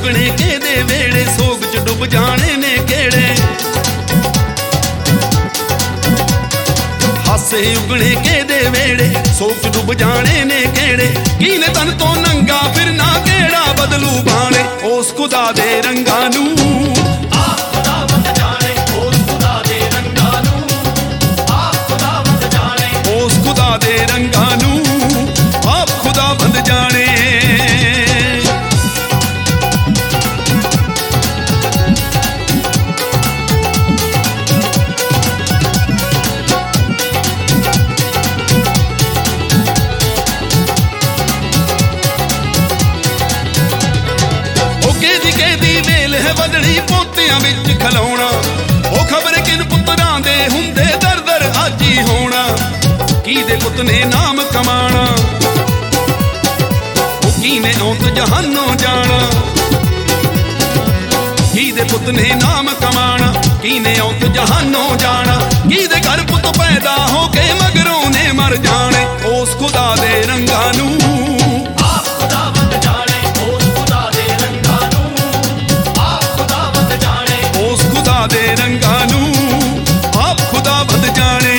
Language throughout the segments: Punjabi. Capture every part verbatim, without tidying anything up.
ਉਗਣੇ ਕਿਹਦੇ ਵੇੜੇ, ਸੋਗ ਚ ਡੁੱਬ ਜਾਣੇ ਨੇ ਕਿਹੜੇ। ਹਾਸੇ ਉਗਣੇ ਕਿਹਦੇ ਵੇੜੇ, ਸੋਗ ਚ ਡੁੱਬ ਜਾਣੇ ਨੇ ਕਿਹੜੇ। ਕੀਨੇ ਤਨ ਤੋਂ ਨੰਗਾ ਫਿਰਨਾ, ਕਿਹੜਾ ਬਦਲੂ ਬਾਣੇ ਉਸ ਖੁਦਾ ਦੇ ਰੰਗਾਂ ਨੂੰ। ਆਪ ਖੁਦਾ ਬੰਦ ਜਾਣੇ ਉਸ ਖੁਦਾ ਦੇ ਰੰਗਾਂ ਨੂੰ। ਆਪ ਖੁਦਾ ਬੰਦ ਜਾਣੇ ਉਸ ਖੁਦਾ ਦੇ ਰੰਗਾਂ ਨੂੰ, ਆਪ ਖੁਦਾ ਬੰਦ ਜਾਣੇ। ਵਧਣੀ ਪੋਤਿਆਂ ਵਿੱਚ ਖਲਾਉਣਾ, ਉਹ ਖਬਰ ਕਿਨ ਪੁੱਤਰਾਂ ਦੇ ਹੁੰਦੇ ਦਰ ਦਰ ਅੱਜ ਹੀ ਹੋਣਾ। ਕਿਹਦੇ ਪੁੱਤ ਨੇ ਨਾਮ ਕਮਾਣਾ, ਉਹ ਕੀਨੇ ਔਤ ਜਹਾਨੋਂ ਜਾਣਾ। ਕਿਹਦੇ ਪੁੱਤ ਨੇ ਨਾਮ ਕਮਾਣਾ, ਕੀਨੇ ਔਤ ਜਹਾਨੋਂ ਜਾਣਾ। ਕਿਹਦੇ ਘਰ ਪੁੱਤ ਪੈਦਾ ਹੋ ਕੇ ਮਗਰੋਂ ਨੇ ਮਰ ਜਾਣੇ ਉਸ ਖੁਦਾ ਦੇ ਰੰਗਾਂ ਨੂੰ। ਆਪ ਖੁਦਾ ਬੰਦ ਜਾਣੇ ਉਸ ਖੁਦਾ ਦੇ ਰੰਗਾਂ ਨੂੰ। ਉਸ ਖੁਦਾ ਦੇ ਰੰਗਾਂ ਨੂੰ, ਆਪ ਖੁਦਾ ਬੰਦ ਜਾਣੇ।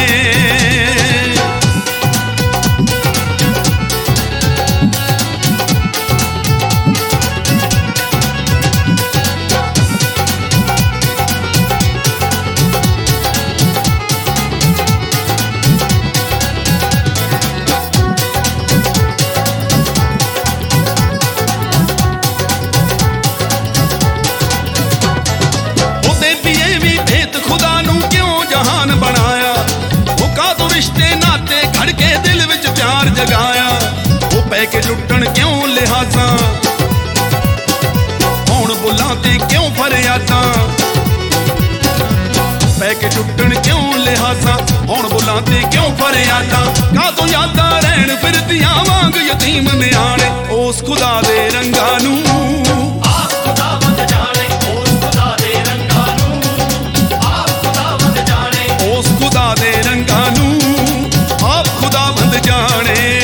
ਜਗਾਇਆ ਉਹ ਪੈ ਕੇ ਲੁੱਟਣ ਕਿਉਂ ਲਿਹਾਜ਼ਾਂ, ਹੁਣ ਬੁੱਲਾਂ ਤੇ ਕਿਉਂ ਫਰਿਆਦਾਂ। ਪੈ ਕੇ ਲੁੱਟਣ ਕਿਉਂ ਲਿਹਾਜ਼ਾਂ, ਹੁਣ ਬੁੱਲਾਂ ਤੇ ਕਿਉਂ ਫਰਿਆਦਾਂ। ਕਾਹਤੋਂ ਯਾਦਾਂ ਰਹਿਣ ਫਿਰਦੀਆਂ ਵਾਂਗ ਯਤੀਮ ਨਿਆਣੇ ਉਸ ਖੁਦਾ ਦੇ ਰੰਗਾਂ ਨੂੰ। ਆਪ ਖੁਦਾ ਬੰਦ ਜਾਣੇ ਉਸ ਖੁਦਾ ਦੇ ਰੰਗਾਂ ਨੂੰ। ਆਪ ਖੁਦਾ ਬੰਦ ਜਾਣੇ ਉਸ ਖੁਦਾ ਦੇ ਰੰਗਾਂ ਨੂੰ, ਆਪ ਖੁਦਾ ਬੰਦ ਜਾਣੇ।